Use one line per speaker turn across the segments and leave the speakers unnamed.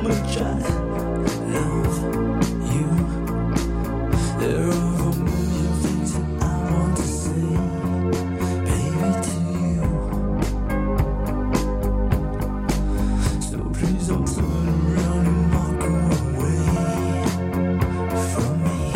much I love you. There are a million things that I want to say, baby, to you. So please don't turn around and walk away from me.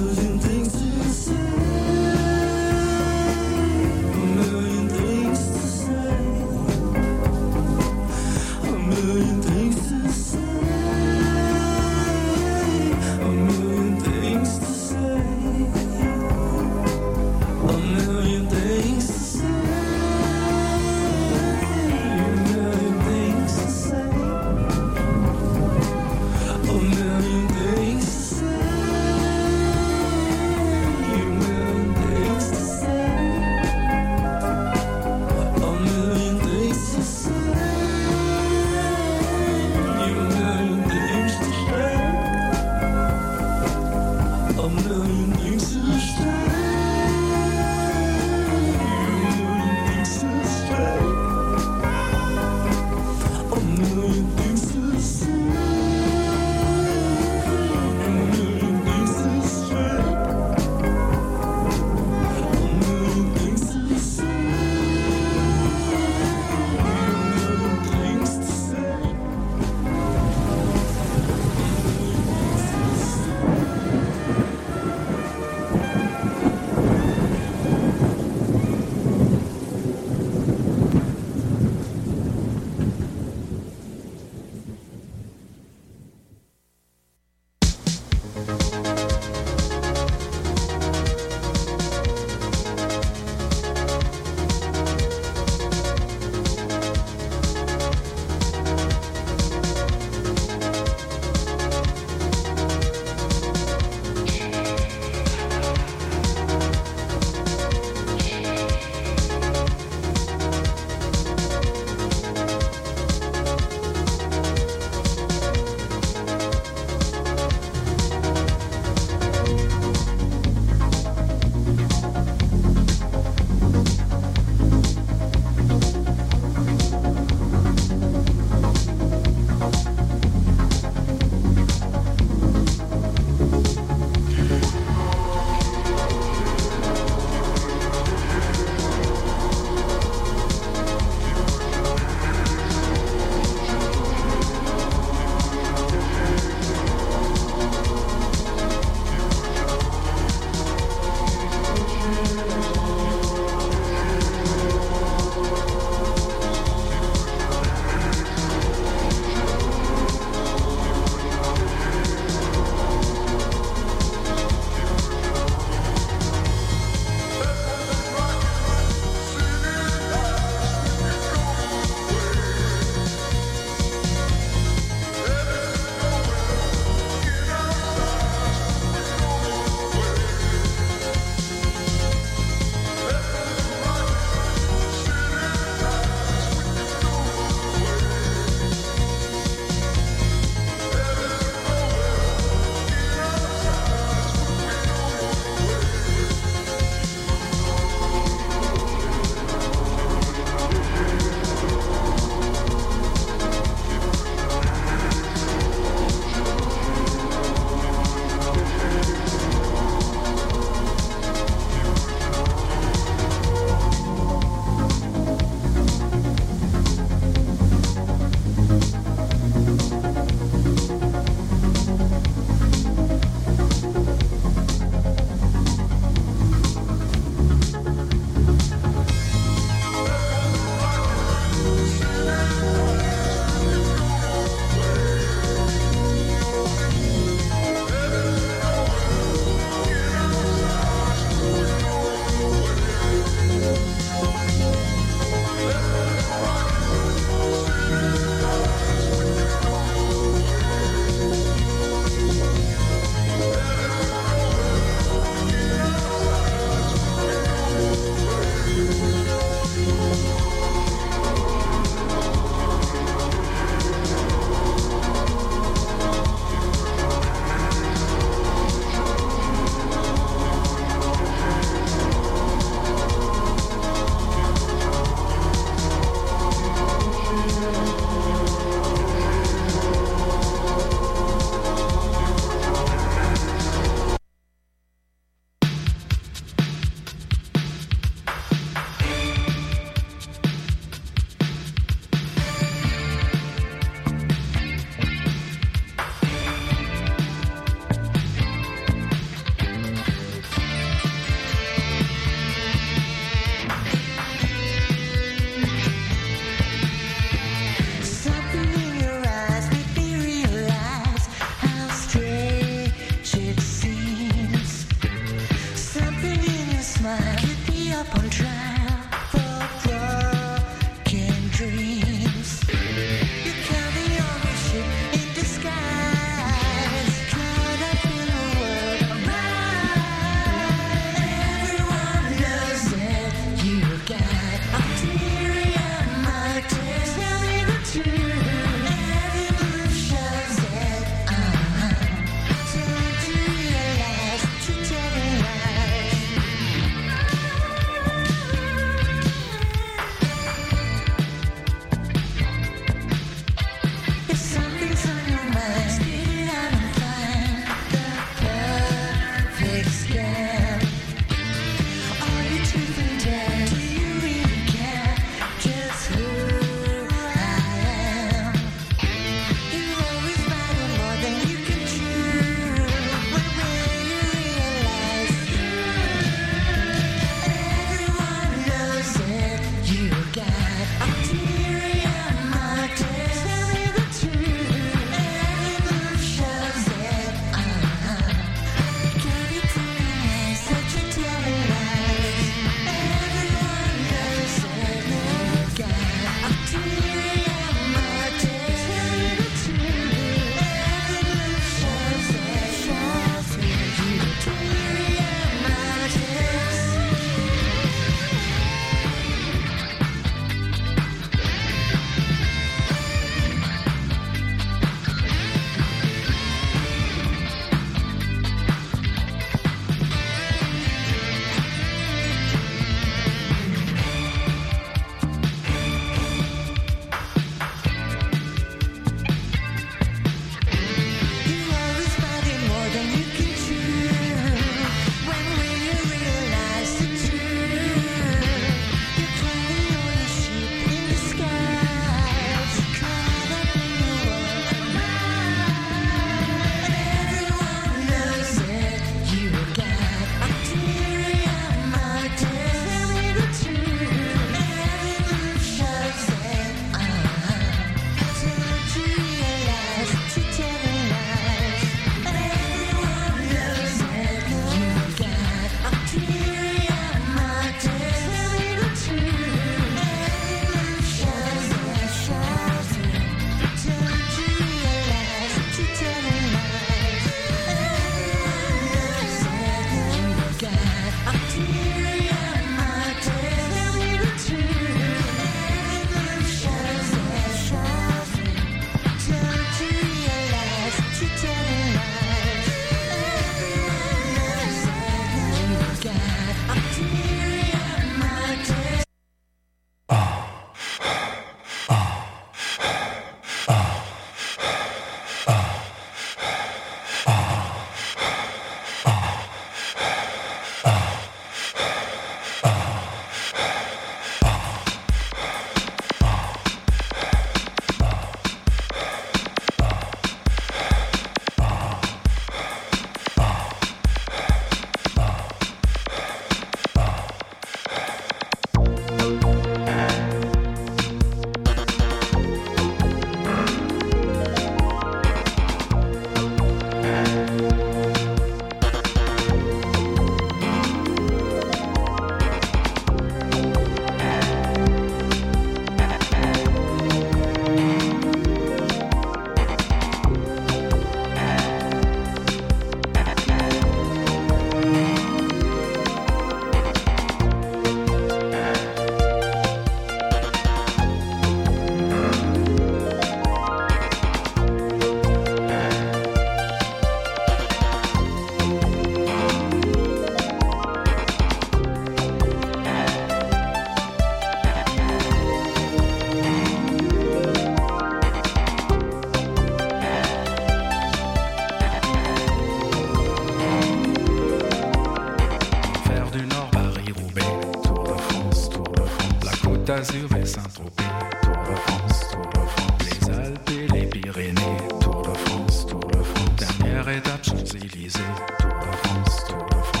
d'Azur et Saint-Tropez, Tour de France, les Alpes et les Pyrénées, Tour de France, dernière étape Champs-Élysées, Tour de France, Tour de France.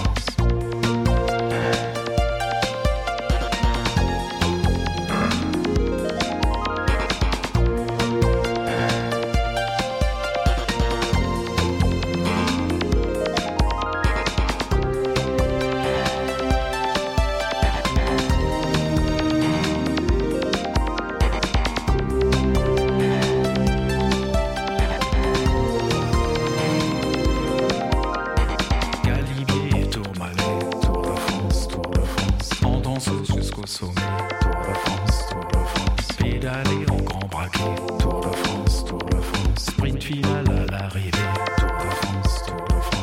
sommet, Tour de France, Tour de France. Pédaler en grand braquet, Tour de France, Tour de France. Sprint final à l'arrivée, Tour de France, Tour de France.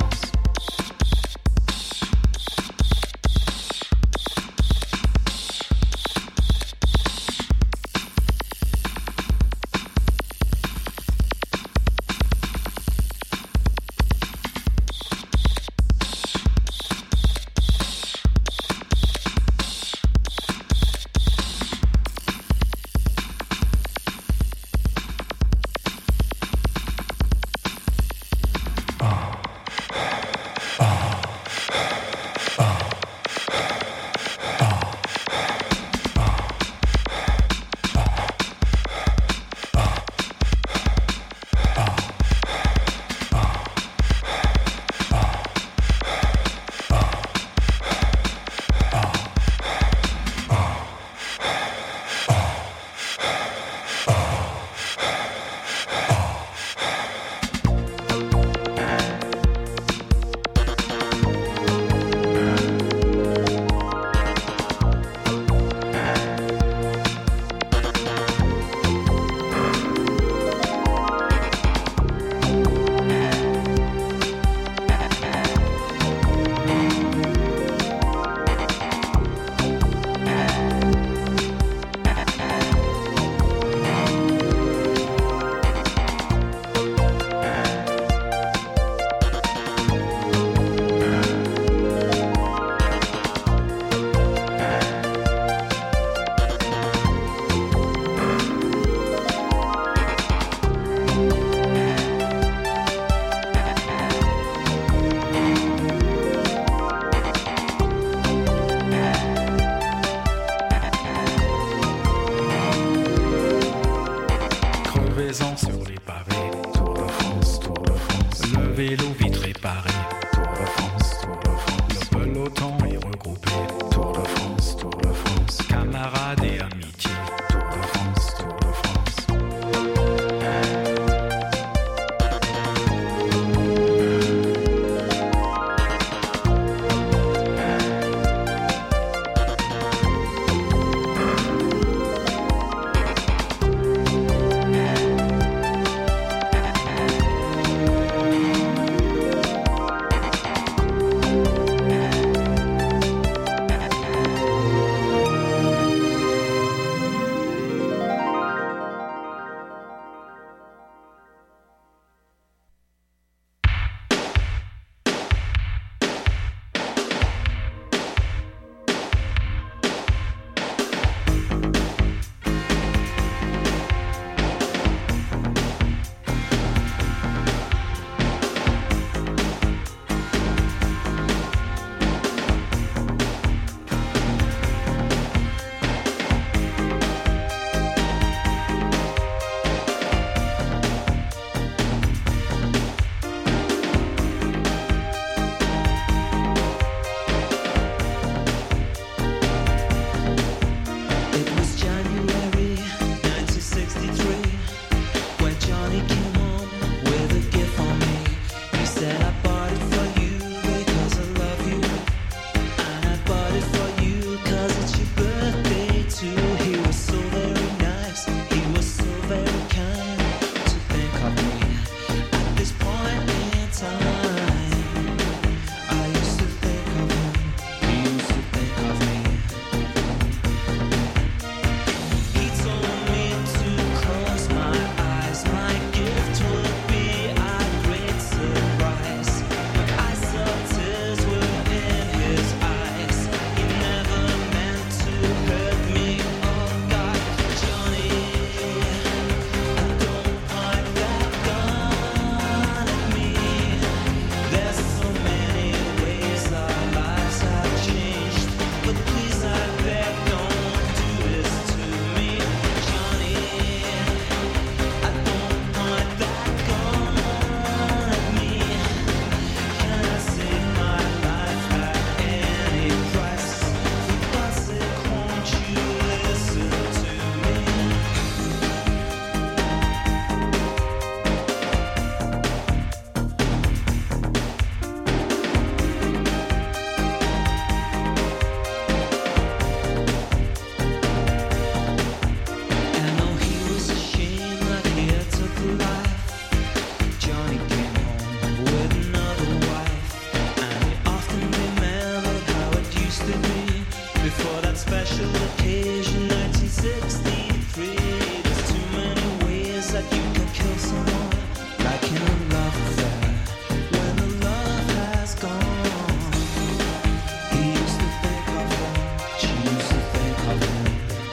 before that special occasion, 1963. There's too many ways that you can kill someone, like in a love affair, when the love has gone. He used to think of her, she used to think of him.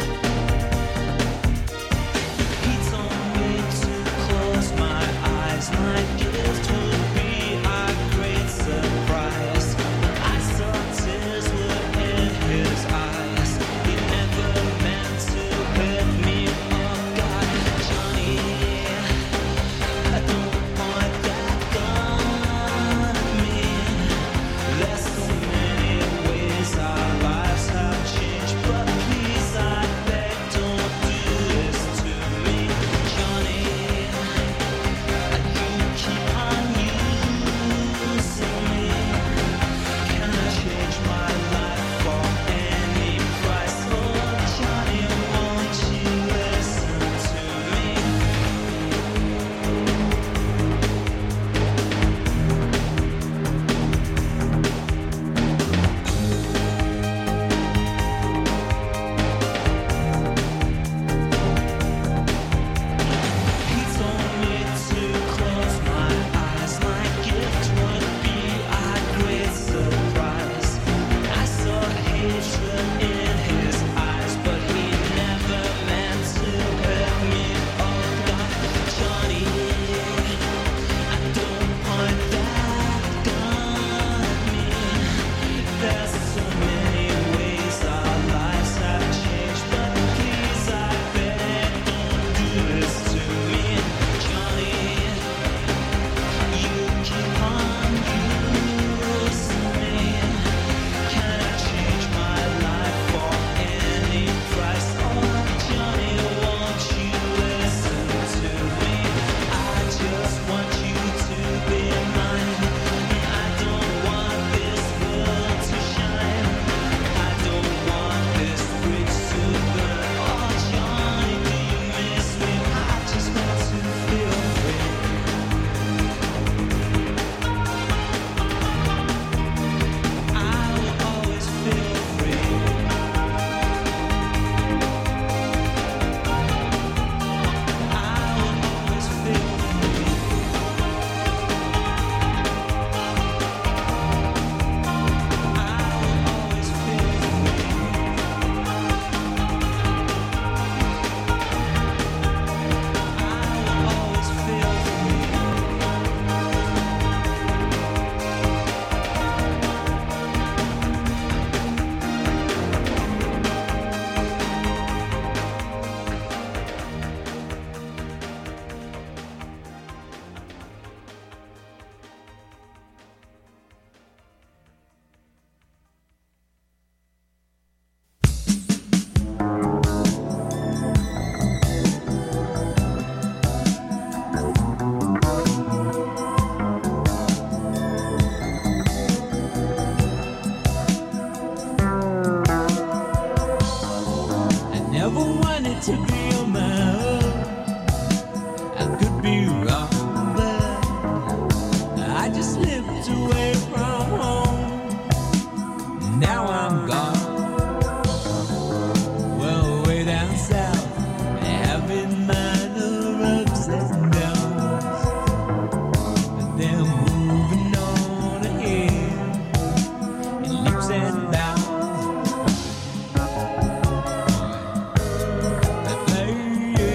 He told me to close my eyes, my gift would be a great surprise. I saw tears were in his eyes. He never meant to hurt me. Oh God, Johnny, I don't point that gun at me. There's so many ways our lives have changed, but please, I beg, don't do this to me, Johnny. You keep on using me. Can I change my life for any price? Oh, Johnny, won't you listen to me? He told me to close my eyes. My gift would be a great surprise. I saw hatred in his eyes, but he never meant to hurt me. Oh God, Johnny, I don't point that gun at me. There's so many ways our lives have changed, but please, I beg, don't do this to me, Johnny. You keep on using me. Can I change my life for any price? Oh, Johnny, won't you listen to me? I just want you to be mine. I don't want this world to shine. I don't want this bridge to burn. Oh, Johnny, do you miss me? I just want to feel free. I will always feel free. I will always feel free. I will always feel free. I will always feel free. I never wanted to be your man. I could be wrong, but I just slipped away from home. Now I'm gone. Well, way down south, having minor ups and downs. But then moving on ahead in leaps and bounds. That lady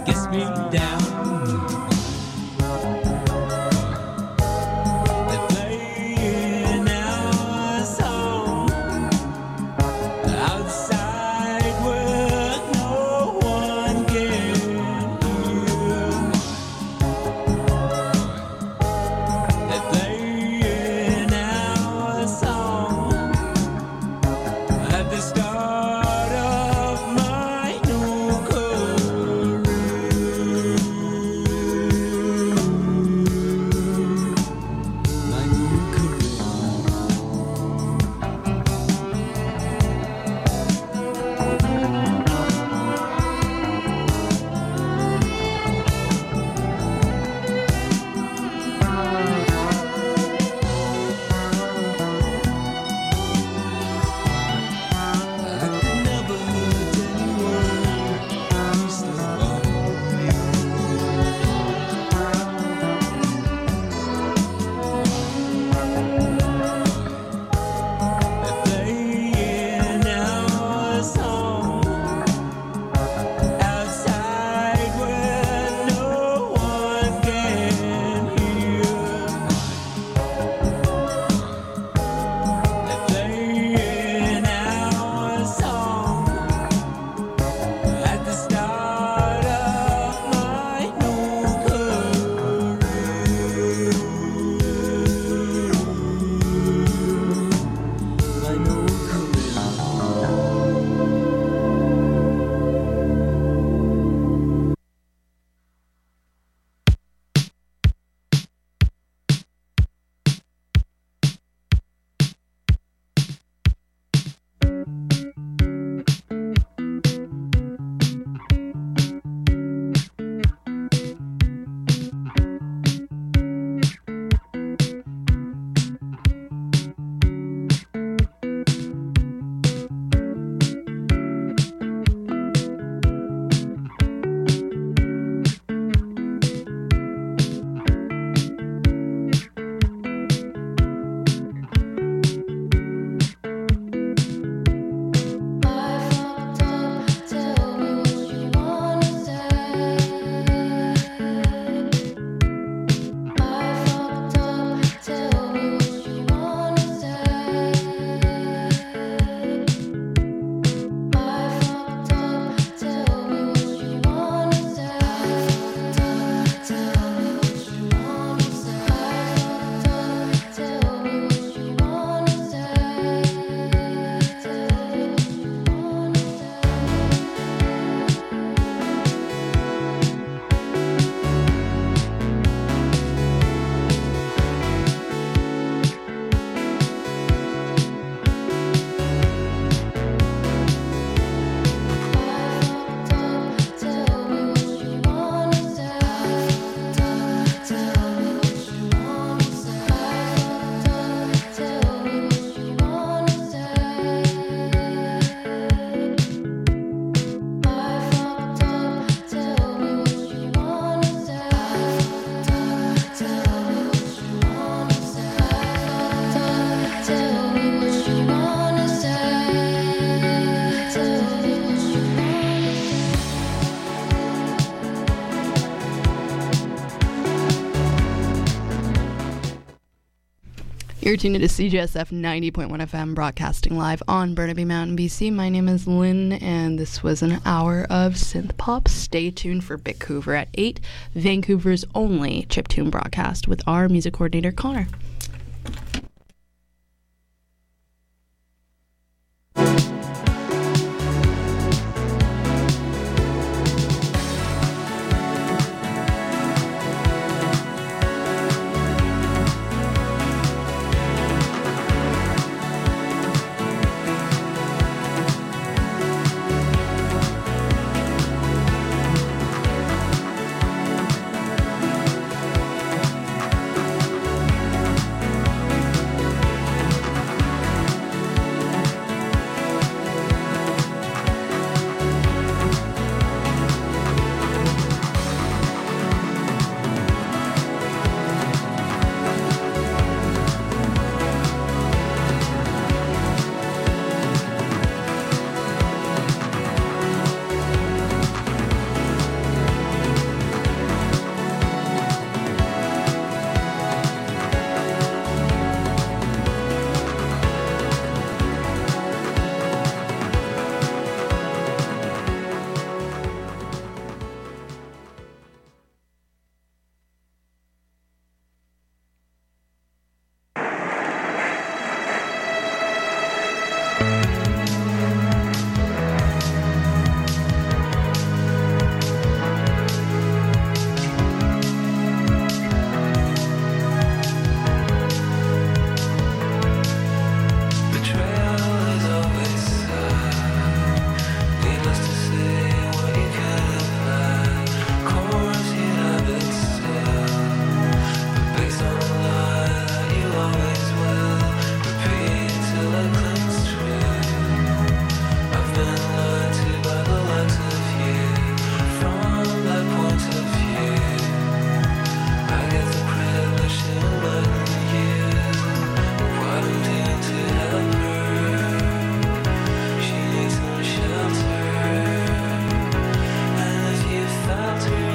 gets me down. They're playing our song outside where no one can hear. They're playing our song at the start of my new career. My new career. I could never hurt anyone. Please love me. They're playing our song outside where no one can hear. They're playing our song at the start of my new career. My new career.
You're tuned to CJSF 90.1 FM, broadcasting live on Burnaby Mountain, BC. My name is Lynn, and this was an hour of synth pop. Stay tuned for Bick Hoover at 8, Vancouver's only chiptune broadcast with our music coordinator, Connor.